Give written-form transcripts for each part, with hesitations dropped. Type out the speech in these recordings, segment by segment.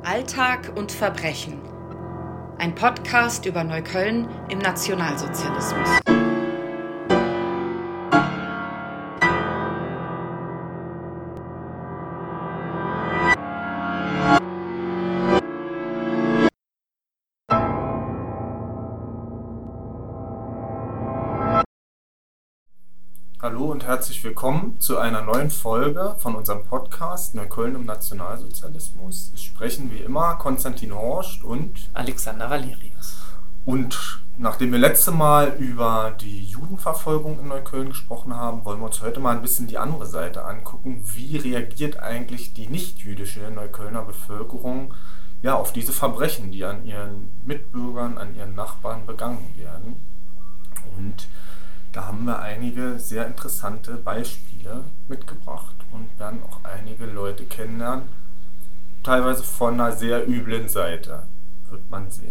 Alltag und Verbrechen. Ein Podcast über Neukölln im Nationalsozialismus. Hallo und herzlich willkommen zu einer neuen Folge von unserem Podcast Neukölln im Nationalsozialismus. Es sprechen wie immer Konstantin Horst und Alexander Valerius. Und nachdem wir letzte Mal über die Judenverfolgung in Neukölln gesprochen haben, wollen wir uns heute mal ein bisschen die andere Seite angucken. Wie reagiert eigentlich die nicht-jüdische Neuköllner Bevölkerung auf diese Verbrechen, die an ihren Mitbürgern, an ihren Nachbarn begangen werden? Und da haben wir einige sehr interessante Beispiele mitgebracht und werden auch einige Leute kennenlernen, teilweise von einer sehr üblen Seite, wird man sehen.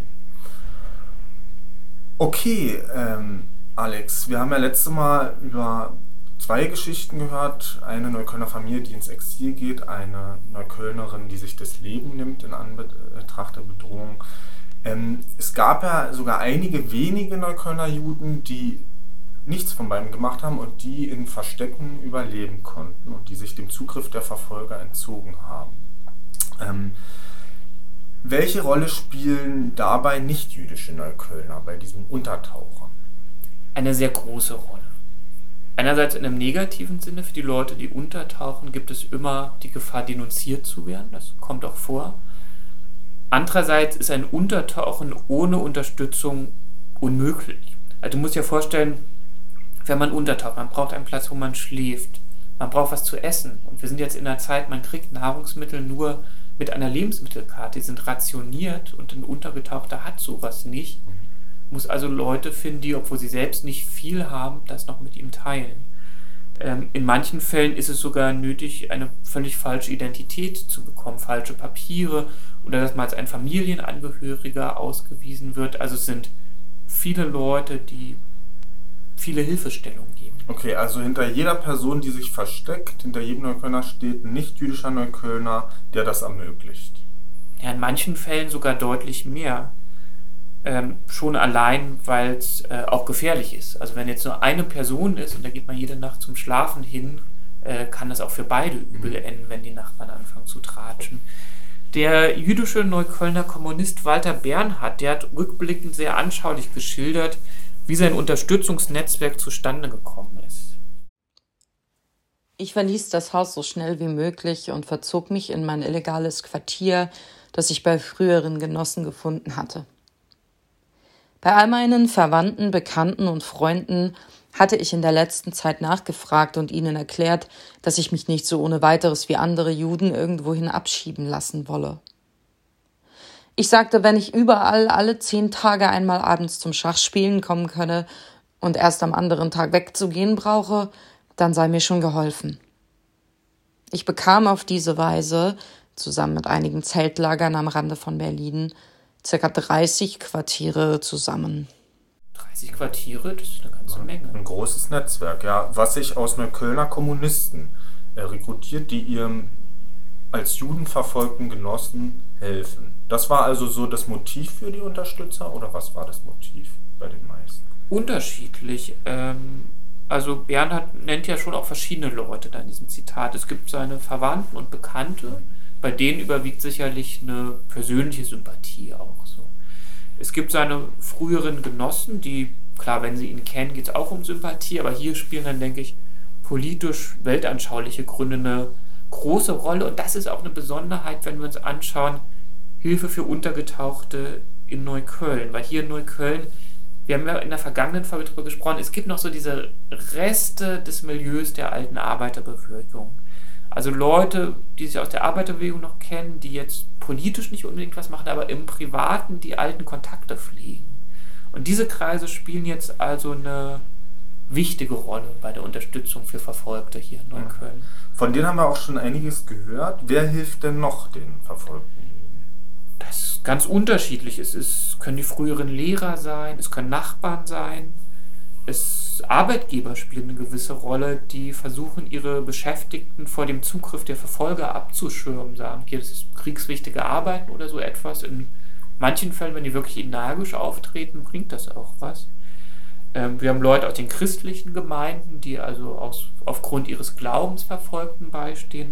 Okay, Alex, wir haben ja letztes Mal über zwei Geschichten gehört. Eine Neuköllner Familie, die ins Exil geht, eine Neuköllnerin, die sich das Leben nimmt in Anbetracht der Bedrohung. Es gab ja sogar einige wenige Neuköllner Juden, die nichts von beiden gemacht haben und die in Verstecken überleben konnten und die sich dem Zugriff der Verfolger entzogen haben. Welche Rolle spielen dabei nicht-jüdische Neuköllner bei diesen Untertauchern? Eine sehr große Rolle. Einerseits in einem negativen Sinne, für die Leute, die untertauchen, gibt es immer die Gefahr, denunziert zu werden. Das kommt auch vor. Andererseits ist ein Untertauchen ohne Unterstützung unmöglich. Also du musst dir vorstellen, wenn man untertaucht, man braucht einen Platz, wo man schläft, man braucht was zu essen. Und wir sind jetzt in einer Zeit, man kriegt Nahrungsmittel nur mit einer Lebensmittelkarte, die sind rationiert und ein Untergetauchter hat sowas nicht. Muss also Leute finden, die, obwohl sie selbst nicht viel haben, das noch mit ihm teilen. In manchen Fällen ist es sogar nötig, eine völlig falsche Identität zu bekommen, falsche Papiere oder dass man als ein Familienangehöriger ausgewiesen wird. Also es sind viele Leute, die viele Hilfestellungen geben. Okay, also hinter jeder Person, die sich versteckt, hinter jedem Neuköllner steht ein nicht-jüdischer Neuköllner, der das ermöglicht. Ja, in manchen Fällen sogar deutlich mehr. Schon allein, weil es auch gefährlich ist. Also wenn jetzt nur eine Person ist und da geht man jede Nacht zum Schlafen hin, kann das auch für beide übel enden, wenn die Nachbarn anfangen zu tratschen. Der jüdische Neuköllner Kommunist Walter Bernhard, der hat rückblickend sehr anschaulich geschildert, wie sein Unterstützungsnetzwerk zustande gekommen ist. Ich verließ das Haus so schnell wie möglich und verzog mich in mein illegales Quartier, das ich bei früheren Genossen gefunden hatte. Bei all meinen Verwandten, Bekannten und Freunden hatte ich in der letzten Zeit nachgefragt und ihnen erklärt, dass ich mich nicht so ohne weiteres wie andere Juden irgendwohin abschieben lassen wolle. Ich sagte, wenn ich überall alle 10 Tage einmal abends zum Schachspielen kommen könne und erst am anderen Tag wegzugehen brauche, dann sei mir schon geholfen. Ich bekam auf diese Weise, zusammen mit einigen Zeltlagern am Rande von Berlin, ca. 30 Quartiere zusammen. 30 Quartiere, das ist eine ganze Menge. Ein großes Netzwerk, ja, was sich aus Neuköllner Kommunisten rekrutiert, die ihrem als Juden verfolgten Genossen helfen. Das war also so das Motiv für die Unterstützer oder was war das Motiv bei den meisten? Unterschiedlich. Also Bernhard nennt ja schon auch verschiedene Leute da in diesem Zitat. Es gibt seine Verwandten und Bekannte, bei denen überwiegt sicherlich eine persönliche Sympathie auch so. Es gibt seine früheren Genossen, die, klar, wenn sie ihn kennen, geht es auch um Sympathie, aber hier spielen dann, denke ich, politisch weltanschauliche Gründe eine große Rolle. Und das ist auch eine Besonderheit, wenn wir uns anschauen, Hilfe für Untergetauchte in Neukölln. Weil hier in Neukölln, wir haben ja in der vergangenen Folge darüber gesprochen, es gibt noch so diese Reste des Milieus der alten Arbeiterbewegung. Also Leute, die sich aus der Arbeiterbewegung noch kennen, die jetzt politisch nicht unbedingt was machen, aber im Privaten die alten Kontakte pflegen. Und diese Kreise spielen jetzt also eine wichtige Rolle bei der Unterstützung für Verfolgte hier in Neukölln. Von denen haben wir auch schon einiges gehört. Wer hilft denn noch den Verfolgten? Das ist ganz unterschiedlich. Es können die früheren Lehrer sein, es können Nachbarn sein, Arbeitgeber spielen eine gewisse Rolle, die versuchen, ihre Beschäftigten vor dem Zugriff der Verfolger abzuschirmen, sagen, hier, das ist kriegswichtige Arbeiten oder so etwas. In manchen Fällen, wenn die wirklich energisch auftreten, bringt das auch was. Wir haben Leute aus den christlichen Gemeinden, die also aufgrund ihres Glaubens Verfolgten beistehen.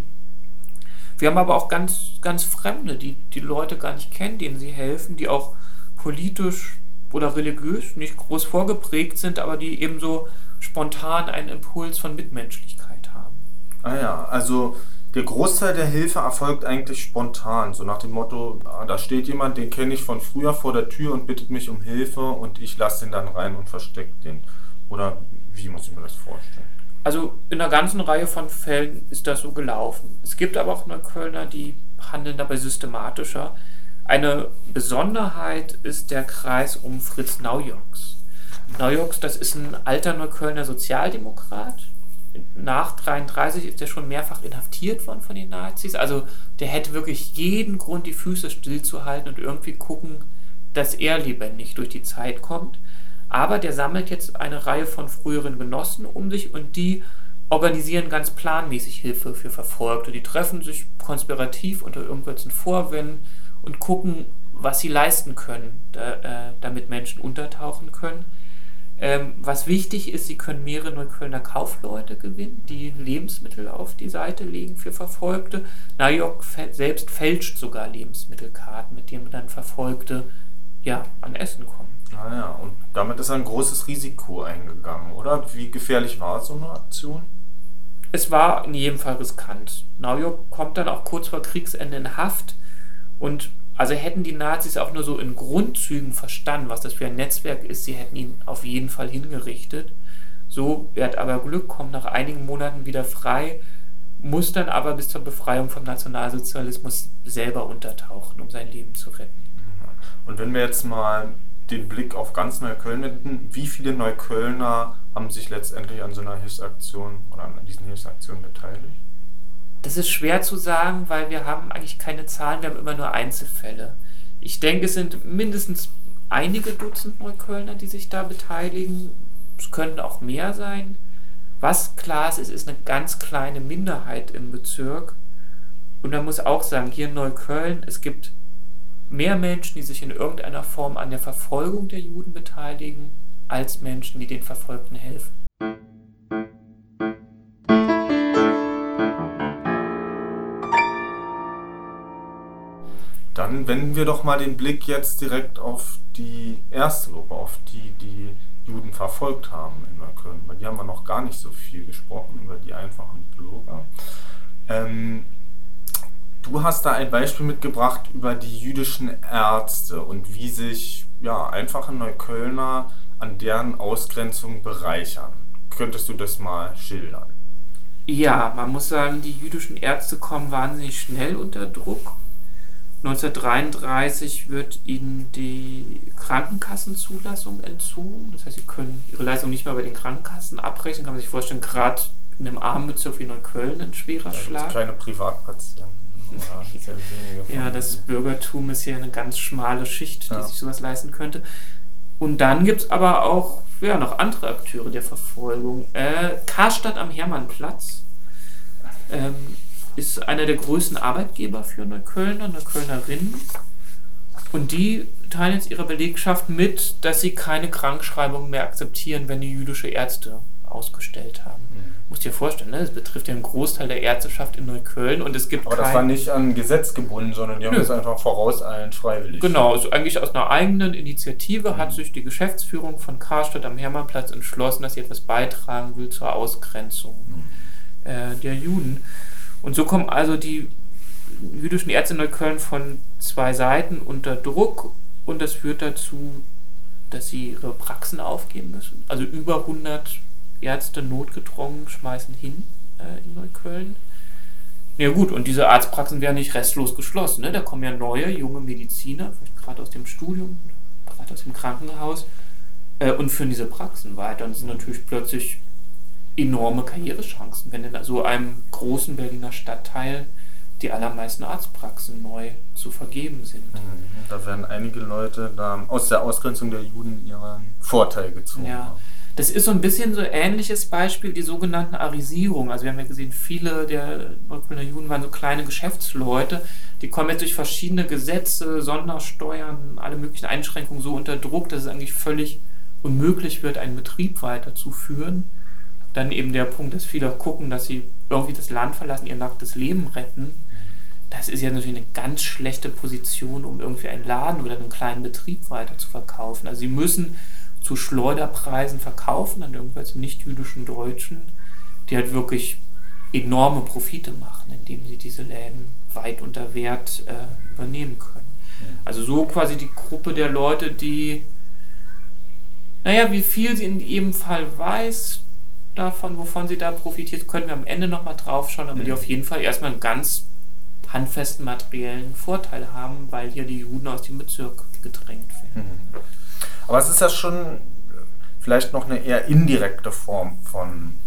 Wir haben aber auch ganz, ganz Fremde, die Leute gar nicht kennen, denen sie helfen, die auch politisch oder religiös nicht groß vorgeprägt sind, aber die eben so spontan einen Impuls von Mitmenschlichkeit haben. Ah ja, also der Großteil der Hilfe erfolgt eigentlich spontan, so nach dem Motto, da steht jemand, den kenne ich von früher vor der Tür und bittet mich um Hilfe und ich lasse den dann rein und verstecke den. Oder wie muss ich mir das vorstellen? Also in einer ganzen Reihe von Fällen ist das so gelaufen. Es gibt aber auch Neuköllner, die handeln dabei systematischer. Eine Besonderheit ist der Kreis um Fritz Naujoks. Naujoks, das ist ein alter Neuköllner Sozialdemokrat. Nach 1933 ist er schon mehrfach inhaftiert worden von den Nazis. Also der hätte wirklich jeden Grund, die Füße stillzuhalten und irgendwie gucken, dass er lebendig durch die Zeit kommt. Aber der sammelt jetzt eine Reihe von früheren Genossen um sich und die organisieren ganz planmäßig Hilfe für Verfolgte. Die treffen sich konspirativ unter irgendwelchen Vorwänden und gucken, was sie leisten können, damit Menschen untertauchen können. Was wichtig ist, sie können mehrere Neuköllner Kaufleute gewinnen, die Lebensmittel auf die Seite legen für Verfolgte. Najok selbst fälscht sogar Lebensmittelkarten, mit denen dann Verfolgte an Essen kommen. Naja, und damit ist ein großes Risiko eingegangen, oder? Wie gefährlich war so eine Aktion? Es war in jedem Fall riskant. Najok kommt dann auch kurz vor Kriegsende in Haft und also hätten die Nazis auch nur so in Grundzügen verstanden, was das für ein Netzwerk ist, sie hätten ihn auf jeden Fall hingerichtet. So, er hat aber Glück, kommt nach einigen Monaten wieder frei, muss dann aber bis zur Befreiung vom Nationalsozialismus selber untertauchen, um sein Leben zu retten. Und wenn wir jetzt mal den Blick auf ganz Neukölln wenden, wie viele Neuköllner haben sich letztendlich an so einer Hilfsaktion oder an diesen Hilfsaktionen beteiligt? Das ist schwer zu sagen, weil wir haben eigentlich keine Zahlen, wir haben immer nur Einzelfälle. Ich denke, es sind mindestens einige Dutzend Neuköllner, die sich da beteiligen. Es können auch mehr sein. Was klar ist eine ganz kleine Minderheit im Bezirk. Und man muss auch sagen, hier in Neukölln, es gibt mehr Menschen, die sich in irgendeiner Form an der Verfolgung der Juden beteiligen, als Menschen, die den Verfolgten helfen. Dann wenden wir doch mal den Blick jetzt direkt auf die erste Gruppe, auf die Juden verfolgt haben in Neukölln. Über die haben wir noch gar nicht so viel gesprochen, über die einfachen Bürger. Du hast da ein Beispiel mitgebracht über die jüdischen Ärzte und wie sich einfache Neuköllner an deren Ausgrenzung bereichern. Könntest du das mal schildern? Ja, man muss sagen, die jüdischen Ärzte kommen wahnsinnig schnell unter Druck. 1933 wird ihnen die Krankenkassenzulassung entzogen. Das heißt, sie können ihre Leistung nicht mehr bei den Krankenkassen abrechnen. Kann man sich vorstellen, gerade in einem armen Bezirk wie Neukölln ein schwerer Schlag. Keine Privatpatienten. Ja, das Bürgertum ist hier eine ganz schmale Schicht, die sich sowas leisten könnte. Und dann gibt es aber auch noch andere Akteure der Verfolgung. Karstadt am Hermannplatz ist einer der größten Arbeitgeber für Neuköllnerinnen. Und die teilen jetzt ihrer Belegschaft mit, dass sie keine Krankschreibung mehr akzeptieren, wenn die jüdische Ärzte ausgestellt haben. Musst dir vorstellen, das betrifft ja einen Großteil der Ärzteschaft in Neukölln und es gibt aber das war nicht an Gesetz gebunden, sondern die haben das einfach vorauseilend freiwillig. Genau, also eigentlich aus einer eigenen Initiative hat sich die Geschäftsführung von Karstadt am Hermannplatz entschlossen, dass sie etwas beitragen will zur Ausgrenzung der Juden. Und so kommen also die jüdischen Ärzte in Neukölln von zwei Seiten unter Druck und das führt dazu, dass sie ihre Praxen aufgeben müssen. Also über 100 Ärzte notgedrungen schmeißen hin in Neukölln. Ja gut, und diese Arztpraxen werden nicht restlos geschlossen. Ne? Da kommen ja neue, junge Mediziner, vielleicht gerade aus dem Studium, gerade aus dem Krankenhaus, und führen diese Praxen weiter. Und das sind natürlich plötzlich enorme Karrierechancen, wenn in so einem großen Berliner Stadtteil die allermeisten Arztpraxen neu zu vergeben sind. Da werden einige Leute da aus der Ausgrenzung der Juden ihren Vorteil gezogen. Ja. Das ist so ein bisschen so ein ähnliches Beispiel, die sogenannten Arisierung. Also wir haben ja gesehen, viele der Neuköllner Juden waren so kleine Geschäftsleute, die kommen jetzt durch verschiedene Gesetze, Sondersteuern, alle möglichen Einschränkungen so unter Druck, dass es eigentlich völlig unmöglich wird, einen Betrieb weiterzuführen. Dann eben der Punkt, dass viele gucken, dass sie irgendwie das Land verlassen, ihr nacktes Leben retten. Das ist ja natürlich eine ganz schlechte Position, um irgendwie einen Laden oder einen kleinen Betrieb weiter zu verkaufen. Also sie müssen zu Schleuderpreisen verkaufen an irgendwelche nicht-jüdischen Deutschen, die halt wirklich enorme Profite machen, indem sie diese Läden weit unter Wert übernehmen können. Also so quasi die Gruppe der Leute, die, wie viel sie in jedem Fall weiß davon, wovon sie da profitiert, können wir am Ende nochmal drauf schauen, aber die auf jeden Fall erstmal einen ganz handfesten materiellen Vorteil haben, weil hier die Juden aus dem Bezirk gedrängt werden. Aber es ist ja schon vielleicht noch eine eher indirekte Form von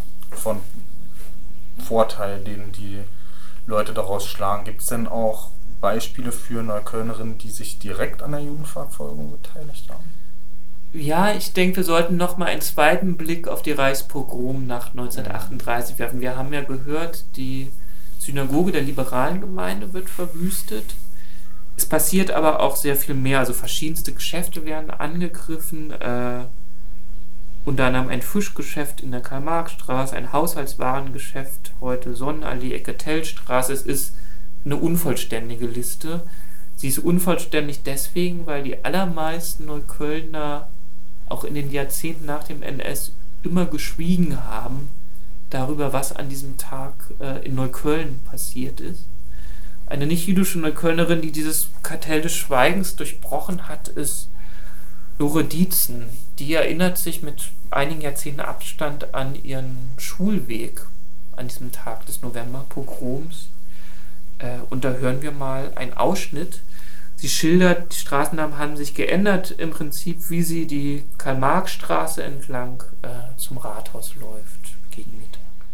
Vorteil, den die Leute daraus schlagen. Gibt es denn auch Beispiele für Neuköllnerinnen, die sich direkt an der Judenverfolgung beteiligt haben? Ja, ich denke, wir sollten nochmal einen zweiten Blick auf die Reichspogromnacht 1938 werfen. Wir haben ja gehört, die Synagoge der liberalen Gemeinde wird verwüstet. Es passiert aber auch sehr viel mehr. Also verschiedenste Geschäfte werden angegriffen. Unter anderem ein Fischgeschäft in der Karl-Marx-Straße, ein Haushaltswarengeschäft, heute Sonnenallee, Ecke Tellstraße. Es ist eine unvollständige Liste. Sie ist unvollständig deswegen, weil die allermeisten Neuköllner auch in den Jahrzehnten nach dem NS immer geschwiegen haben darüber, was an diesem Tag in Neukölln passiert ist. Eine nicht-jüdische Neuköllnerin, die dieses Kartell des Schweigens durchbrochen hat, ist Lore Dietzen. Die erinnert sich mit einigen Jahrzehnten Abstand an ihren Schulweg an diesem Tag des Novemberpogroms. Und da hören wir mal einen Ausschnitt. Sie schildert, die Straßennamen haben sich geändert, im Prinzip, wie sie die Karl-Marx-Straße entlang zum Rathaus läuft, gegen Mittag.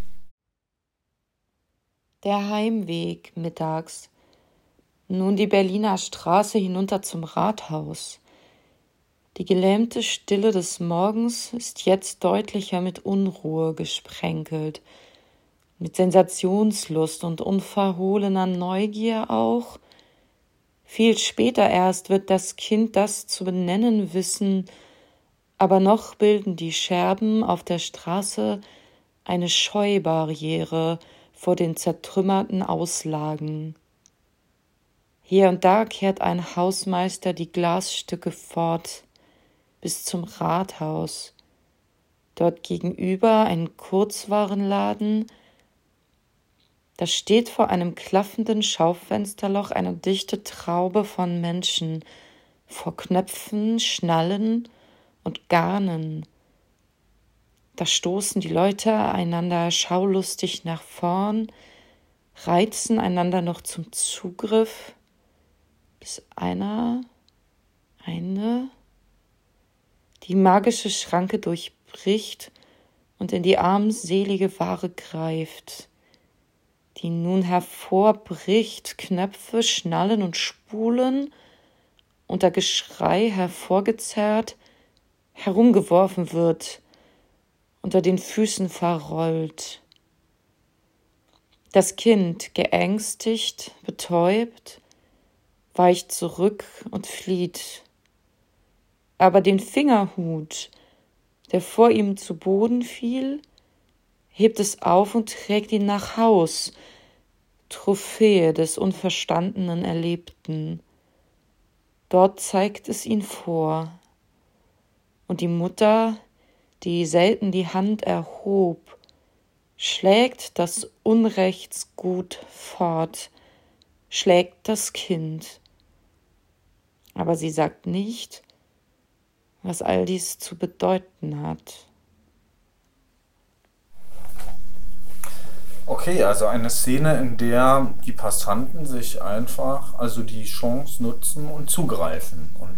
Der Heimweg mittags. Nun die Berliner Straße hinunter zum Rathaus. Die gelähmte Stille des Morgens ist jetzt deutlicher mit Unruhe gesprenkelt, mit Sensationslust und unverhohlener Neugier auch. Viel später erst wird das Kind das zu benennen wissen, aber noch bilden die Scherben auf der Straße eine Scheubarriere vor den zertrümmerten Auslagen. Hier und da kehrt ein Hausmeister die Glasstücke fort, bis zum Rathaus. Dort gegenüber ein Kurzwarenladen. Da steht vor einem klaffenden Schaufensterloch eine dichte Traube von Menschen, vor Knöpfen, Schnallen und Garnen. Da stoßen die Leute einander schaulustig nach vorn, reizen einander noch zum Zugriff, bis eine die magische Schranke durchbricht und in die armselige Ware greift, die nun hervorbricht, Knöpfe, Schnallen und Spulen, unter Geschrei hervorgezerrt, herumgeworfen wird, unter den Füßen verrollt. Das Kind, geängstigt, betäubt, weicht zurück und flieht. Aber den Fingerhut, der vor ihm zu Boden fiel, hebt es auf und trägt ihn nach Haus, Trophäe des unverstandenen Erlebten. Dort zeigt es ihn vor. Und die Mutter, die selten die Hand erhob, schlägt das Unrechtsgut fort, schlägt das Kind. Aber sie sagt nicht, was all dies zu bedeuten hat. Okay, also eine Szene, in der die Passanten sich einfach, also die Chance nutzen und zugreifen. Und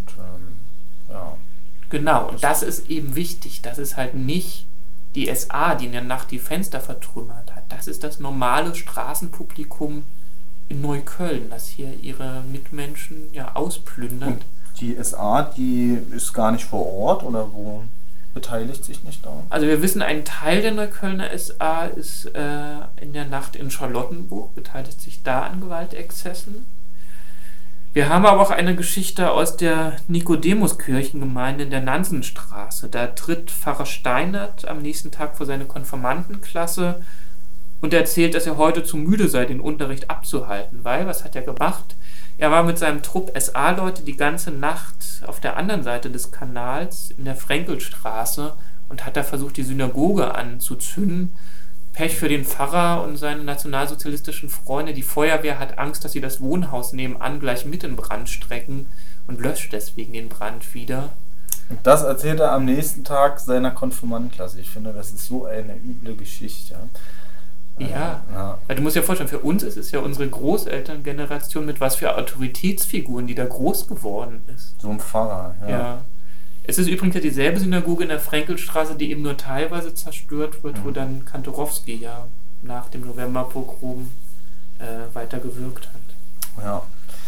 Genau, und das ist eben wichtig. Das ist halt nicht die SA, die in der Nacht die Fenster vertrümmert hat. Das ist das normale Straßenpublikum in Neukölln, das hier ihre Mitmenschen ausplündert. Und die SA, die ist gar nicht vor Ort, oder wo? beteiligt sich nicht daran? Also wir wissen, ein Teil der Neuköllner SA ist in der Nacht in Charlottenburg, beteiligt sich da an Gewaltexzessen. Wir haben aber auch eine Geschichte aus der Nikodemuskirchengemeinde in der Nansenstraße. Da tritt Pfarrer Steinert am nächsten Tag vor seine Konfirmandenklasse und erzählt, dass er heute zu müde sei, den Unterricht abzuhalten. Weil, was hat er gemacht? Er war mit seinem Trupp SA-Leute die ganze Nacht auf der anderen Seite des Kanals in der Fränkelstraße und hat da versucht, die Synagoge anzuzünden. Pech für den Pfarrer und seine nationalsozialistischen Freunde. Die Feuerwehr hat Angst, dass sie das Wohnhaus nebenan gleich mit in Brand stecken und löscht deswegen den Brand wieder. Und das erzählt er am nächsten Tag seiner Konfirmandenklasse. Ich finde, das ist so eine üble Geschichte. Ja. Weil du musst dir vorstellen, für uns ist es ja unsere Großelterngeneration mit was für Autoritätsfiguren, die da groß geworden ist. So ein Pfarrer, ja. Es ist übrigens ja dieselbe Synagoge in der Fränkelstraße, die eben nur teilweise zerstört wird, wo dann Kantorowski ja nach dem Novemberpogrom weitergewirkt hat. Ja.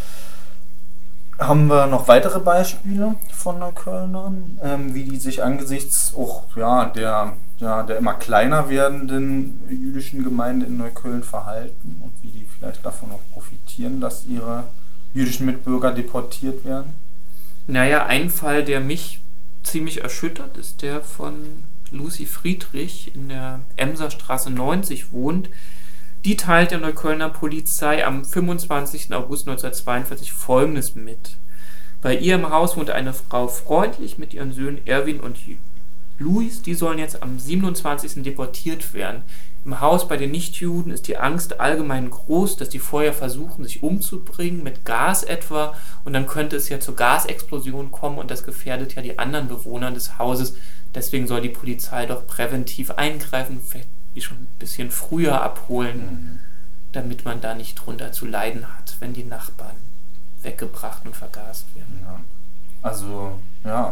Haben wir noch weitere Beispiele von Neuköllnern, wie die sich angesichts auch der immer kleiner werdenden jüdischen Gemeinde in Neukölln verhalten und wie die vielleicht davon auch profitieren, dass ihre jüdischen Mitbürger deportiert werden? Naja, ein Fall, der mich ziemlich erschüttert, ist der von Lucy Friedrich in der Emserstraße 90 wohnt. Die teilt der Neuköllner Polizei am 25. August 1942 Folgendes mit. Bei ihr im Haus wohnt eine Frau freundlich mit ihren Söhnen Erwin und Luis. Die sollen jetzt am 27. deportiert werden. Im Haus bei den Nichtjuden ist die Angst allgemein groß, dass die vorher versuchen, sich umzubringen, mit Gas etwa. Und dann könnte es ja zur Gasexplosion kommen und das gefährdet ja die anderen Bewohner des Hauses. Deswegen soll die Polizei doch präventiv eingreifen, vielleicht die schon ein bisschen früher abholen, damit man da nicht drunter zu leiden hat, wenn die Nachbarn weggebracht und vergast werden. Ja. Also, ja.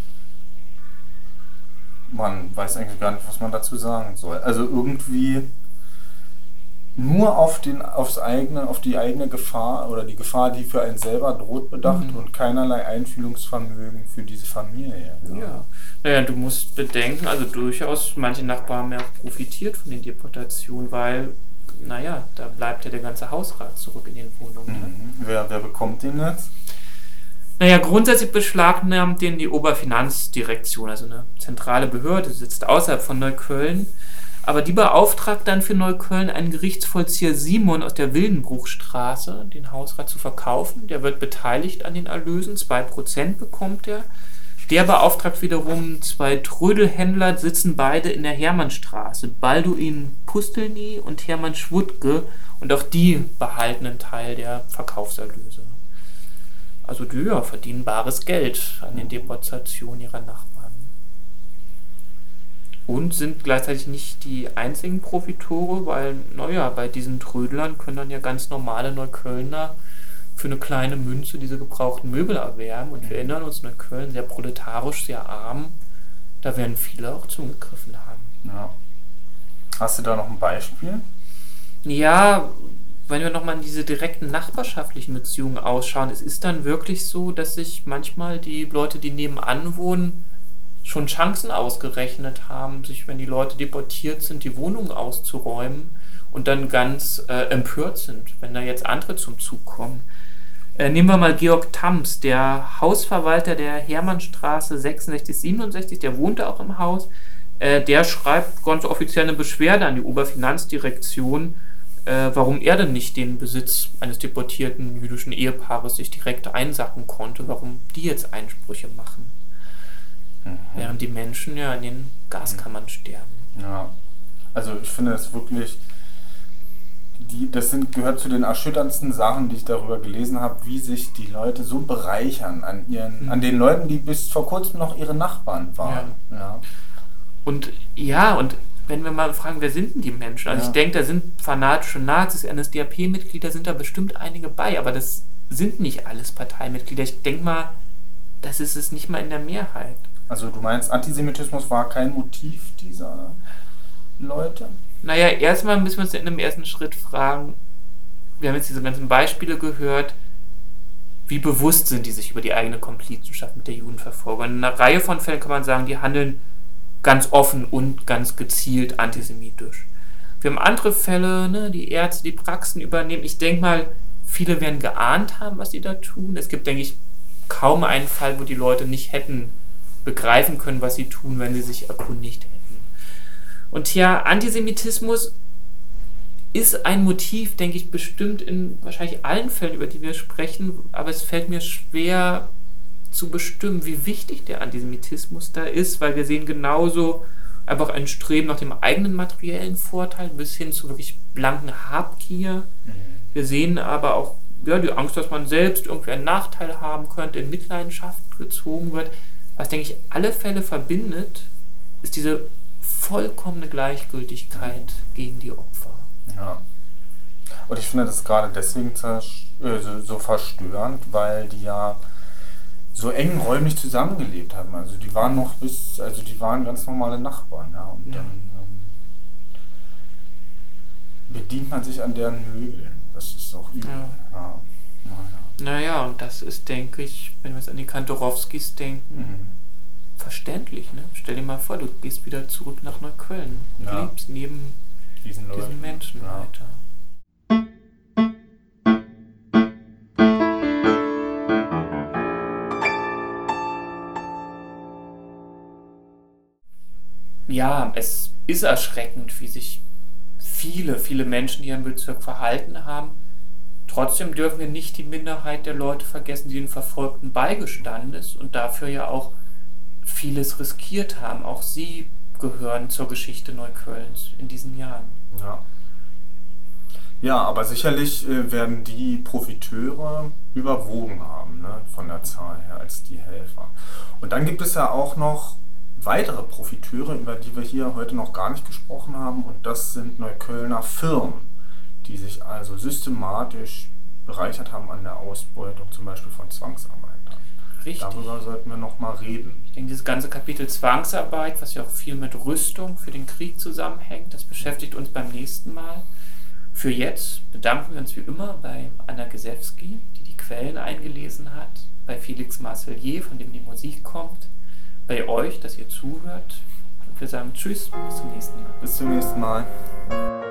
Man weiß eigentlich gar nicht, was man dazu sagen soll. Also irgendwie nur auf die eigene Gefahr oder die Gefahr, die für einen selber droht, bedacht und keinerlei Einfühlungsvermögen für diese Familie. Ja. Naja, du musst bedenken, also durchaus, manche Nachbarn haben ja auch profitiert von den Deportationen, weil, da bleibt ja der ganze Hausrat zurück in den Wohnungen. Wer bekommt den jetzt? Naja, grundsätzlich beschlagnahmt den die Oberfinanzdirektion, also eine zentrale Behörde, sitzt außerhalb von Neukölln. Aber die beauftragt dann für Neukölln einen Gerichtsvollzieher Simon aus der Wildenbruchstraße, den Hausrat zu verkaufen. Der wird beteiligt an den Erlösen, 2% bekommt er. Der beauftragt wiederum 2 Trödelhändler, sitzen beide in der Hermannstraße, Balduin Pustelny und Hermann Schwutke, und auch die behalten einen Teil der Verkaufserlöse. Also die verdienen bares Geld an den Deportationen ihrer Nachbarn. Und sind gleichzeitig nicht die einzigen Profitore, weil, bei diesen Trödlern können dann ja ganz normale Neuköllner für eine kleine Münze diese gebrauchten Möbel erwerben. Und wir erinnern uns, Neukölln, sehr proletarisch, sehr arm. Da werden viele auch zugegriffen haben. Ja. Hast du da noch ein Beispiel? Ja, wenn wir nochmal in diese direkten nachbarschaftlichen Beziehungen ausschauen, es ist dann wirklich so, dass sich manchmal die Leute, die nebenan wohnen, schon Chancen ausgerechnet haben, sich, wenn die Leute deportiert sind, die Wohnungen auszuräumen und dann ganz empört sind, wenn da jetzt andere zum Zug kommen. Nehmen wir mal Georg Tams, der Hausverwalter der Hermannstraße 66, 67, der wohnte auch im Haus. Der schreibt ganz offiziell eine Beschwerde an die Oberfinanzdirektion, warum er denn nicht den Besitz eines deportierten jüdischen Ehepaares sich direkt einsacken konnte, warum die jetzt Einsprüche machen. Während die Menschen ja in den Gaskammern sterben. Ja, also ich finde es wirklich, gehört zu den erschütterndsten Sachen, die ich darüber gelesen habe, wie sich die Leute so bereichern an den Leuten, die bis vor kurzem noch ihre Nachbarn waren. Ja. Und wenn wir mal fragen, wer sind denn die Menschen? Also ich denke, da sind fanatische Nazis, NSDAP-Mitglieder, sind da bestimmt einige bei, aber das sind nicht alles Parteimitglieder. Ich denke mal, das ist es nicht mal in der Mehrheit. Also du meinst, Antisemitismus war kein Motiv dieser Leute? Naja, erstmal müssen wir uns in einem ersten Schritt fragen, wir haben jetzt diese ganzen Beispiele gehört, wie bewusst sind die sich über die eigene Komplizenschaft mit der Judenverfolgung? In einer Reihe von Fällen kann man sagen, die handeln ganz offen und ganz gezielt antisemitisch. Wir haben andere Fälle, ne, die Ärzte, die Praxen übernehmen. Ich denke mal, viele werden geahnt haben, was sie da tun. Es gibt, denke ich, kaum einen Fall, wo die Leute nicht hätten begreifen können, was sie tun, wenn sie sich erkundigt hätten. Und ja, Antisemitismus ist ein Motiv, denke ich, bestimmt in wahrscheinlich allen Fällen, über die wir sprechen, aber es fällt mir schwer zu bestimmen, wie wichtig der Antisemitismus da ist, weil wir sehen genauso einfach ein Streben nach dem eigenen materiellen Vorteil bis hin zu wirklich blanken Habgier. Wir sehen aber auch die Angst, dass man selbst irgendwie einen Nachteil haben könnte, in Mitleidenschaft gezogen wird. Was, denke ich, alle Fälle verbindet, ist diese vollkommene Gleichgültigkeit gegen die Opfer. Ja. Und ich finde das gerade deswegen so verstörend, weil die ja so eng räumlich zusammengelebt haben. Also die waren die waren ganz normale Nachbarn. Ja. Und dann bedient man sich an deren Möbeln. Das ist auch übel. Ja. Naja, und das ist, denke ich, wenn wir jetzt an die Kantorowskis denken, verständlich. Ne? Stell dir mal vor, du gehst wieder zurück nach Neukölln. Du lebst neben diesen Menschen weiter. Ja, es ist erschreckend, wie sich viele Menschen hier im Bezirk verhalten haben. Trotzdem dürfen wir nicht die Minderheit der Leute vergessen, die den Verfolgten beigestanden ist und dafür ja auch vieles riskiert haben. Auch sie gehören zur Geschichte Neuköllns in diesen Jahren. Ja, aber sicherlich werden die Profiteure überwogen haben, ne, von der Zahl her als die Helfer. Und dann gibt es ja auch noch weitere Profiteure, über die wir hier heute noch gar nicht gesprochen haben, und das sind Neuköllner Firmen, die sich also systematisch bereichert haben an der Ausbeutung zum Beispiel von Zwangsarbeitern. Richtig. Darüber sollten wir noch mal reden. Ich denke, dieses ganze Kapitel Zwangsarbeit, was ja auch viel mit Rüstung für den Krieg zusammenhängt, das beschäftigt uns beim nächsten Mal. Für jetzt bedanken wir uns wie immer bei Anna Gesewski, die die Quellen eingelesen hat, bei Felix Marcellier, von dem die Musik kommt, bei euch, dass ihr zuhört. Und wir sagen Tschüss, bis zum nächsten Mal. Bis zum nächsten Mal.